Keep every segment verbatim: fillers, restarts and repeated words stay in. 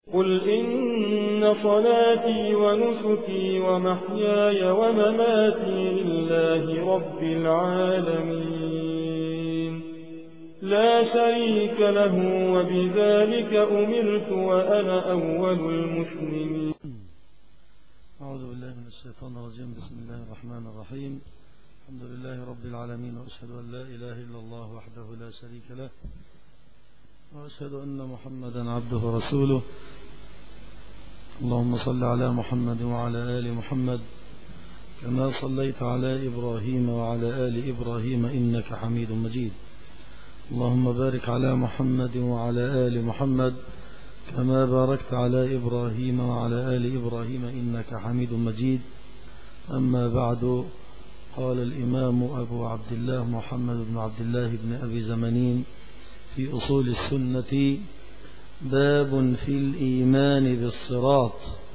قل إن صلاتي ونسكي ومحياي ومماتي لله رب العالمين لا شريك له وبذلك أمرت وأنا أول المسلمين. أعوذ بالله من الشيطان الرجيم. بسم الله الرحمن الرحيم. الحمد لله رب العالمين، وأشهد أن لا إله إلا الله وحده لا شريك له، وأشهد أن محمدا عبده ورسوله. اللهم صل على محمد وعلى آل محمد كما صليت على إبراهيم وعلى آل إبراهيم إنك حميد مجيد. اللهم بارك على محمد وعلى آل محمد كما باركت على إبراهيم وعلى آل إبراهيم إنك حميد مجيد. أما بعد، قال الإمام أبو عبد الله محمد بن عبد الله بن أبي زمنين في أصول السنة: باب في الإيمان بالصراط.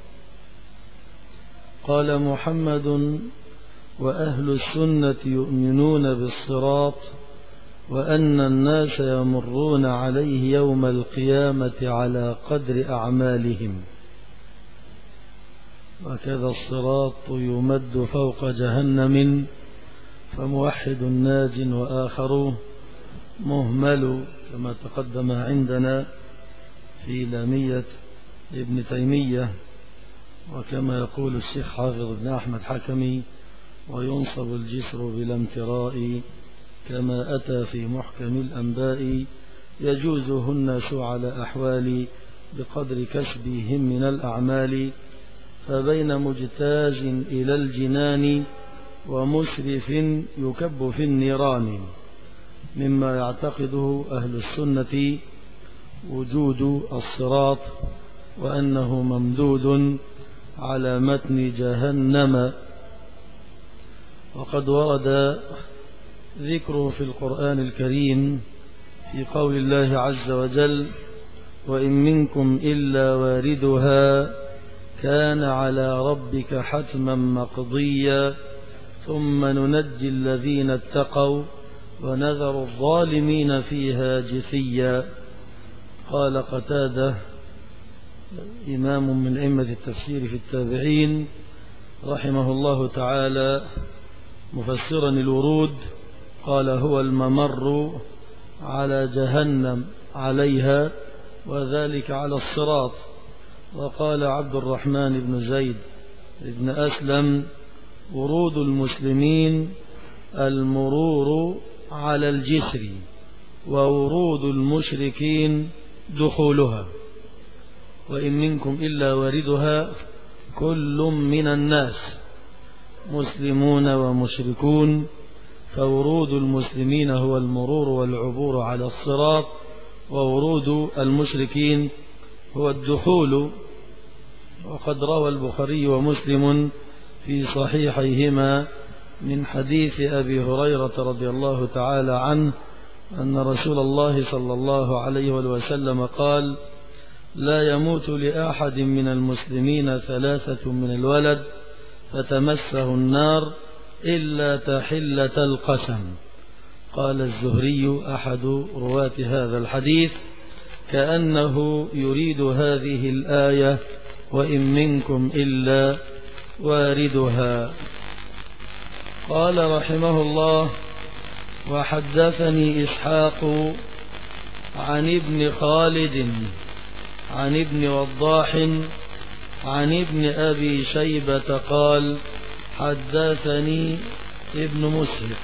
قال محمد: وأهل السنة يؤمنون بالصراط، وأن الناس يمرون عليه يوم القيامة على قدر أعمالهم، وكذا الصراط يمد فوق جهنم، فموحد ناج وآخر مهمل، كما تقدم عندنا في لامية ابن تيمية، وكما يقول الشيخ حافظ بن أحمد حكمي: وينصب الجسر بلا امتراء، كما أتى في محكم الأنباء، يجوزه الناس على أحوال بقدر كسبهم من الأعمال، فبين مجتاز إلى الجنان ومسرف يكب في النيران. مما يعتقده أهل السنة وجود الصراط، وأنه ممدود على متن جهنم، وقد ورد ذكره في القرآن الكريم في قول الله عز وجل: وإن منكم إلا واردها كان على ربك حتما مقضيا ثم ننجي الذين اتقوا ونذر الظالمين فيها جثيا. قال قتادة إمام من أئمة التفسير في التابعين رحمه الله تعالى مفسرا الورود، قال: هو الممر على جهنم عليها، وذلك على الصراط. وقال عبد الرحمن بن زيد بن أسلم: ورود المسلمين المرور على الجسر، وورود المشركين دخولها. وإن منكم إلا واردها كل من الناس مسلمون ومشركون، فورود المسلمين هو المرور والعبور على الصراط، وورود المشركين هو الدخول. وقد روى البخاري ومسلم في صحيحيهما من حديث أبي هريرة رضي الله تعالى عنه أن رسول الله صلى الله عليه وسلم قال: لا يموت لأحد من المسلمين ثلاثة من الولد فتمسه النار إلا تحلة القسم. قال الزهري أحد رواة هذا الحديث: كأنه يريد هذه الآية: وإن منكم إلا واردها. قال رحمه الله: وحدثني إسحاق عن ابن خالد عن ابن وضاح عن ابن أبي شيبة قال: حدثني ابن مسهر،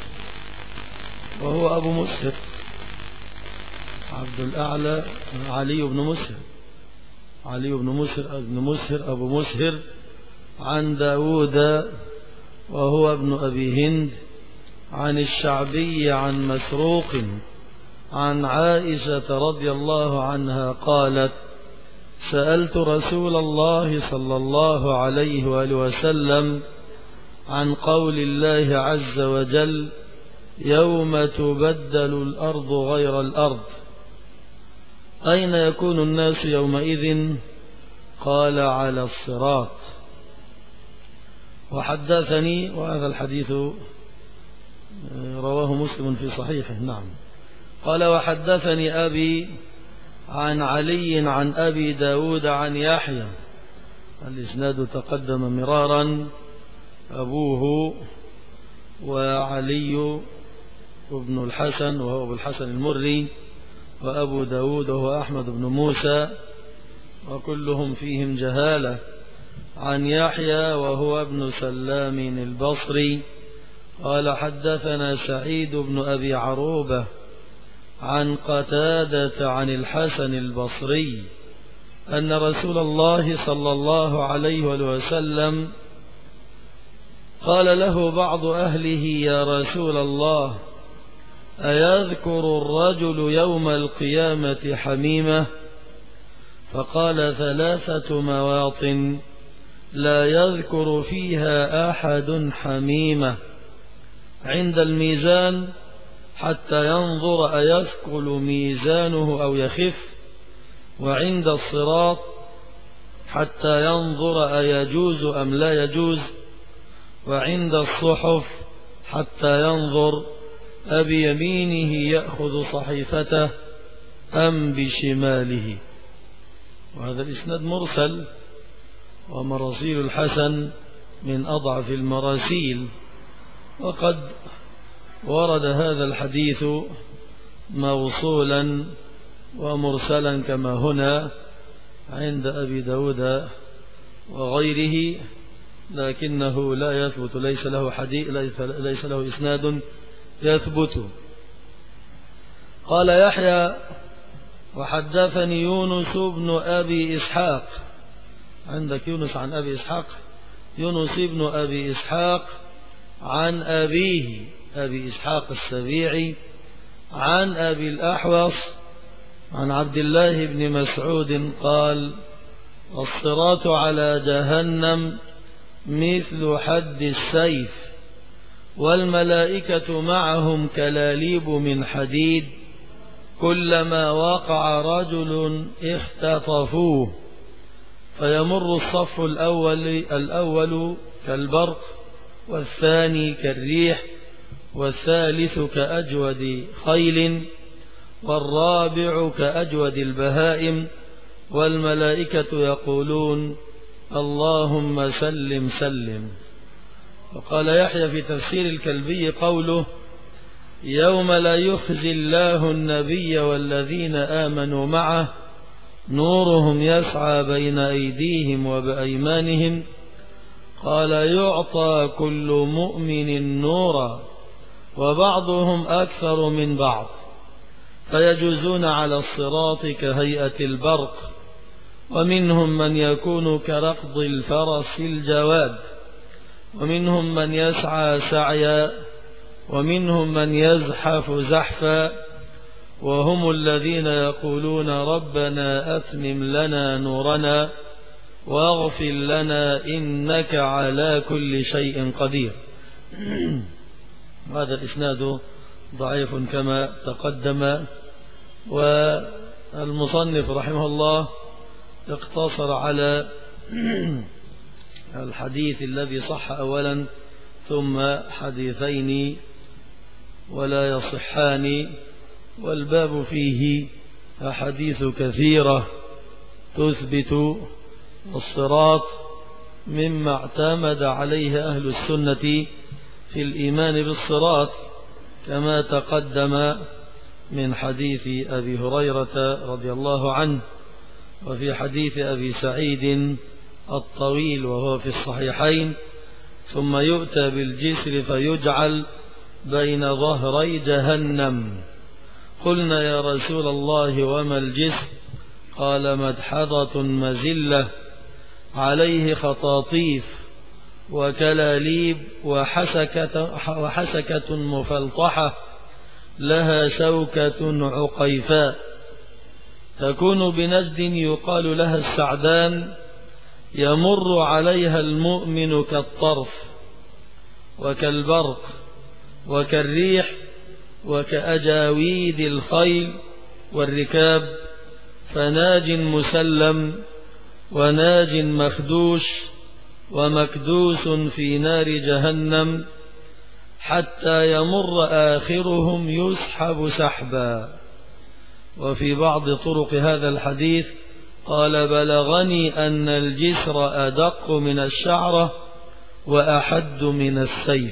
وهو أبو مسهر عبد الأعلى علي بن مسهر علي بن مسهر ابن مسهر أبو مسهر، عن داود وهو ابن أبي هند، عن الشعبي عن مسروق عن عائشة رضي الله عنها قالت: سألت رسول الله صلى الله عليه وآله وسلم عن قول الله عز وجل: يوم تبدل الأرض غير الأرض، أين يكون الناس يومئذ؟ قال: على الصراط. وحدثني، وهذا الحديث رواه مسلم في صحيحه. نعم. قال: وحدثني أبي عن علي عن أبي داود عن يحيى. الإسناد تقدم مرارا، أبوه وعلي ابن الحسن وهو أبو الحسن المري، وأبو داود وهو أحمد بن موسى، وكلهم فيهم جهالة. عن يحيى وهو ابن سلام البصري قال حدثنا سعيد بن أبي عروبة عن قتادة عن الحسن البصري أن رسول الله صلى الله عليه وسلم قال له بعض أهله: يا رسول الله، أيذكر الرجل يوم القيامة حميمة؟ فقال: ثلاثة مواطن لا يذكر فيها أحد حميمة: عند الميزان حتى ينظر أيثقل ميزانه أو يخف، وعند الصراط حتى ينظر أيجوز أم لا يجوز، وعند الصحف حتى ينظر أبيمينه يأخذ صحيفته أم بشماله. وهذا الإسناد مرسل، ومراسيل الحسن من أضعف المراسيل، وقد ورد هذا الحديث موصولا ومرسلا كما هنا عند أبي داود وغيره، لكنه لا يثبت، ليس له حديث، ليس له إسناد يثبت. قال يحيى: وحدثني يونس بن أبي إسحاق. عندك يونس عن أبي إسحاق؟ يونس بن أبي إسحاق عن أبيه أبي إسحاق السبيعي عن أبي الأحوص عن عبد الله بن مسعود قال: الصراط على جهنم مثل حد السيف، والملائكة معهم كلاليب من حديد، كلما وقع رجل اختطفوه، فيمر الصف الأول, الأول كالبرق، والثاني كالريح، والثالث كأجود خيل، والرابع كأجود البهائم، والملائكة يقولون: اللهم سلم سلم. وقال يحيى في تفسير الكلبي قوله: يوم لا يخزي الله النبي والذين آمنوا معه نورهم يسعى بين أيديهم وبأيمانهم، قال: يعطى كل مؤمن نورا، وبعضهم أكثر من بعض، فيجوزون على الصراط كهيئة البرق، ومنهم من يكون كركض الفرس الجواد، ومنهم من يسعى سعيا، ومنهم من يزحف زحفا، وهم الذين يقولون: ربنا أتمم لنا نورنا واغفر لنا إنك على كل شيء قدير. هذا الإسناد ضعيف كما تقدم، والمصنف رحمه الله اقتصر على الحديث الذي صح أولا ثم حديثين ولا يصحان، والباب فيه أحاديث كثيرة تثبت الصراط مما اعتمد عليه أهل السنة في الإيمان بالصراط، كما تقدم من حديث أبي هريرة رضي الله عنه، وفي حديث أبي سعيد الطويل وهو في الصحيحين: ثم يؤتى بالجسر فيجعل بين ظهري جهنم. قلنا: يا رسول الله وما الجسر؟ قال: مدحضة مزلة عليه خطاطيف وكلاليب وحسكة, وحسكة مفلطحة لها شوكة عقيفاء، تكون بنجد يقال لها السعدان، يمر عليها المؤمن كالطرف وكالبرق وكالريح وكأجاويد الخيل والركاب، فناج مسلم وناج مخدوش ومكدوس في نار جهنم، حتى يمر آخرهم يسحب سحبا. وفي بعض طرق هذا الحديث قال بلغني أن الجسر أدق من الشعرة وأحد من السيف.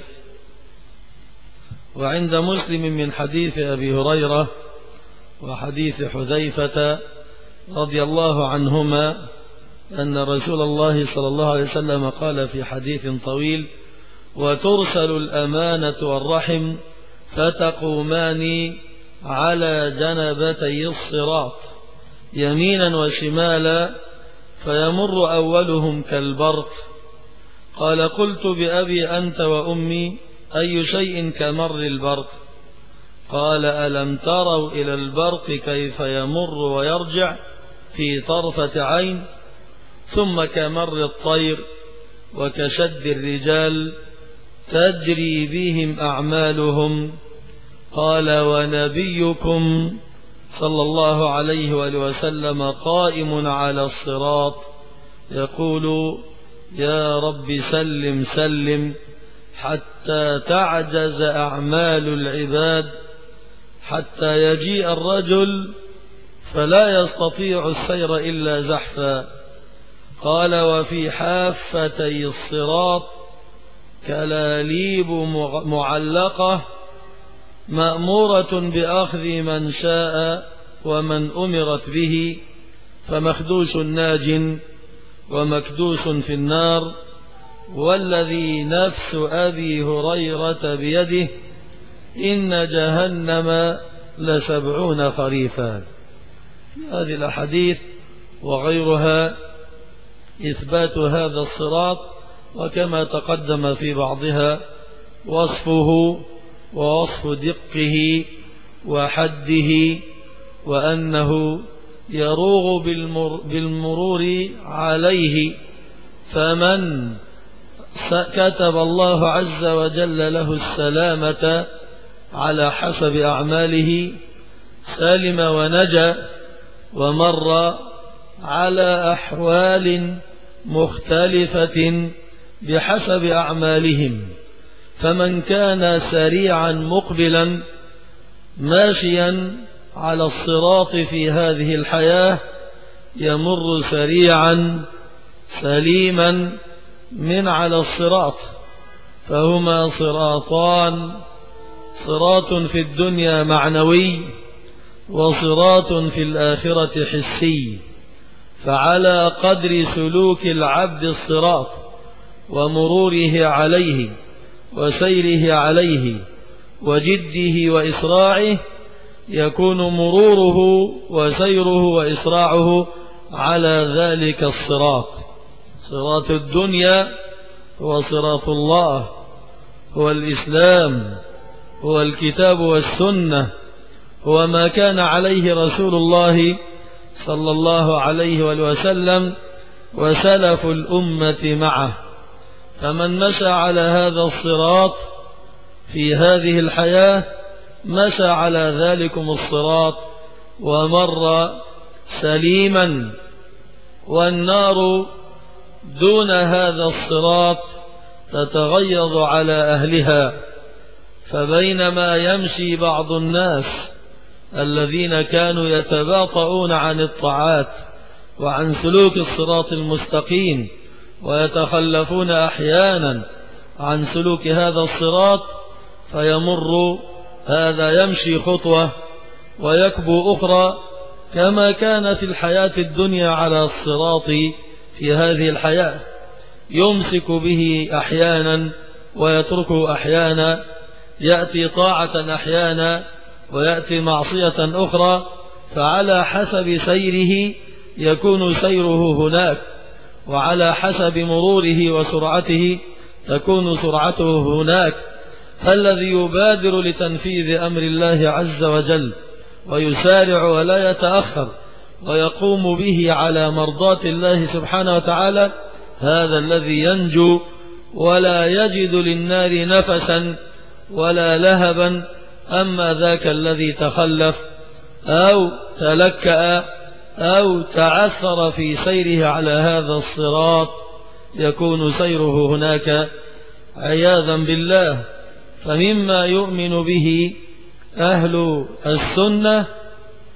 وعند مسلم من حديث أبي هريرة وحديث حذيفة رضي الله عنهما أن رسول الله صلى الله عليه وسلم قال في حديث طويل: وترسل الأمانة والرحم فتقومان على جنبتي الصراط يمينا وشمالا فيمر أولهم كالبرق. قال: قلت بأبي أنت وأمي أي شيء كمر البرق؟ قال: ألم تروا إلى البرق كيف يمر ويرجع في طرفة عين؟ ثم كمر الطير وكشد الرجال تجري بهم أعمالهم. قال: ونبيكم صلى الله عليه وآله وسلم قائم على الصراط يقول: يا رب سلم سلم، حتى تعجز أعمال العباد، حتى يجيء الرجل فلا يستطيع السير إلا زحفا. قال: وفي حافتي الصراط كلاليب معلقة مأمورة بأخذ من شاء ومن أمرت به، فمخدوش ناج ومكدوس في النار، والذي نفس أبي هريرة بيده إن جهنم لسبعون خريفا. هذه الأحاديث وغيرها إثبات هذا الصراط، وكما تقدم في بعضها وصفه ووصف دقه وحده، وأنه يروغ بالمر بالمرور عليه، فمن كتب الله عز وجل له السلامة على حسب أعماله سلم ونجا، ومر على أحوال مختلفة بحسب أعمالهم. فمن كان سريعا مقبلا ماشيا على الصراط في هذه الحياة يمر سريعا سليما من على الصراط، فهما صراطان: صراط في الدنيا معنوي، وصراط في الآخرة حسي. فعلى قدر سلوك العبد الصراط ومروره عليه وسيره عليه وجده وإسراعه يكون مروره وسيره وإسراعه على ذلك الصراط. صراط الدنيا هو صراط الله، هو الإسلام، هو الكتاب والسنة، هو ما كان عليه رسول الله صلى الله عليه وسلم وسلف الأمة معه. فمن مشى على هذا الصراط في هذه الحياة مشى على ذلكم الصراط ومر سليما. والنار دون هذا الصراط تتغيظ على أهلها، فبينما يمشي بعض الناس الذين كانوا يتباطؤون عن الطاعات وعن سلوك الصراط المستقيم ويتخلفون أحيانا عن سلوك هذا الصراط، فيمر هذا يمشي خطوة ويكبو أخرى، كما كان في الحياة الدنيا على الصراط في هذه الحياة، يمسك به أحيانا ويتركه أحيانا، يأتي طاعة أحيانا ويأتي معصية أخرى، فعلى حسب سيره يكون سيره هناك، وعلى حسب مروره وسرعته تكون سرعته هناك. فالذي يبادر لتنفيذ أمر الله عز وجل ويسارع ولا يتأخر ويقوم به على مرضاة الله سبحانه وتعالى، هذا الذي ينجو ولا يجد للنار نفسا ولا لهبا. أما ذاك الذي تخلف أو تلكأ أو تعثر في سيره على هذا الصراط يكون سيره هناك عياذا بالله. فمما يؤمن به أهل السنة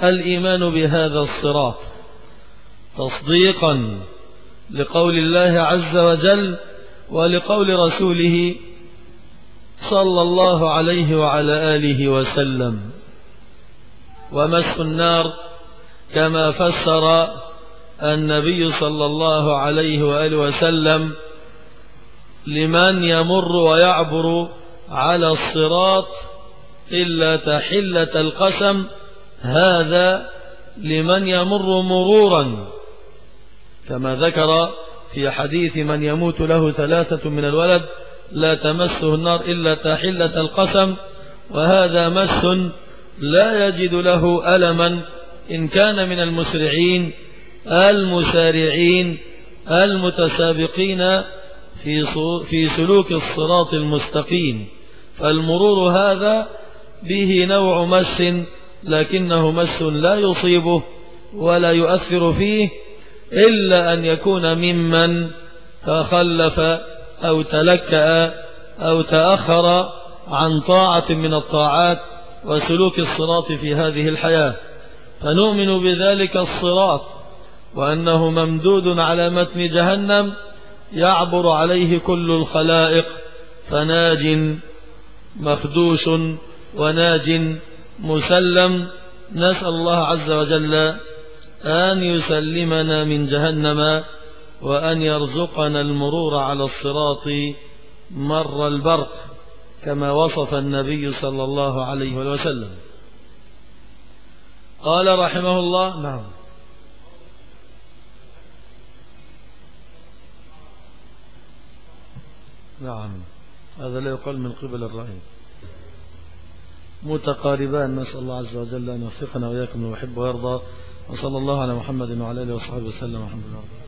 الإيمان بهذا الصراط تصديقا لقول الله عز وجل ولقول رسوله صلى الله عليه وعلى آله وسلم. ومس النار كما فسر النبي صلى الله عليه وآله وسلم لمن يمر ويعبر على الصراط إلا تحلة القسم، هذا لمن يمر مرورا، كما ذكر في حديث من يموت له ثلاثة من الولد لا تمسه النار إلا تحلة القسم، وهذا مس لا يجد له ألما إن كان من المسرعين المسارعين المتسابقين في سلوك الصراط المستقيم. فالمرور هذا به نوع مس، لكنه مس لا يصيبه ولا يؤثر فيه إلا أن يكون ممن تخلف أو تلكأ أو تأخر عن طاعة من الطاعات وسلوك الصراط في هذه الحياة. فنؤمن بذلك الصراط وأنه ممدود على متن جهنم يعبر عليه كل الخلائق، فناج مخدوش وناج مسلم. نسأل الله عز وجل أن يسلمنا من جهنم وأن يرزقنا المرور على الصراط مر البرق كما وصف النبي صلى الله عليه وسلم. قال رحمه الله: نعم نعم هذا لا يقال من قبل الرأي، متقاربان. نسأل الله عز وجل أن يوفقنا وإياكم لما يحب ويرضى، وصلى الله على محمد وعلى آله وصحبه وسلم. الحمد لله.